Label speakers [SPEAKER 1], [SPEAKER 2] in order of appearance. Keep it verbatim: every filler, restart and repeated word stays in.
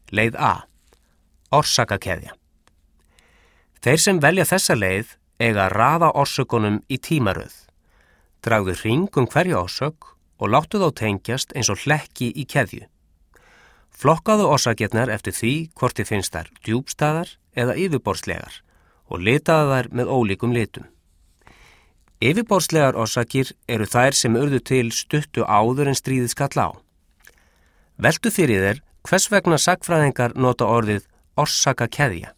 [SPEAKER 1] Leið A. Orsakakeðja. Þeir sem velja þessa leið eiga að raða orsökunum í tímaröð. Dragðu hring um hverja orsök og láttu þá tengjast eins og hlekki í keðju. Flokkaðu orsakirnar eftir því hvort þið finnst þær djúpstæðar eða yfirborðslegar og litaðu þær með ólíkum litum. Yfirborðslegar orsakir eru þær sem urðu til stuttu áður en stríðið skall á. Veltu fyrir þér hvers vegna sagnfræðingar nota orðið orsakakeðja.